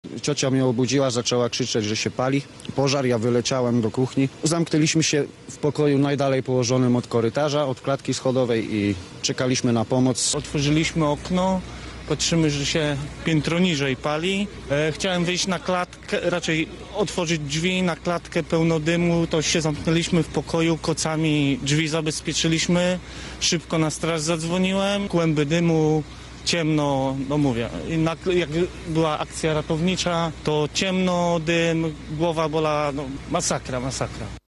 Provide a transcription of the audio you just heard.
Ciocia mnie obudziła, zaczęła krzyczeć, że się pali. Pożar, ja wyleciałem do kuchni. Zamknęliśmy się w pokoju najdalej położonym od korytarza, od klatki schodowej i czekaliśmy na pomoc. Otworzyliśmy okno, patrzymy, że się piętro niżej pali. Chciałem wyjść na klatkę, raczej otworzyć drzwi na klatkę, pełno dymu. To się zamknęliśmy w pokoju, kocami drzwi zabezpieczyliśmy. Szybko na straż zadzwoniłem, kłęby dymu. Ciemno, no mówię, jak była akcja ratownicza, to ciemno, dym, głowa bolała, no masakra.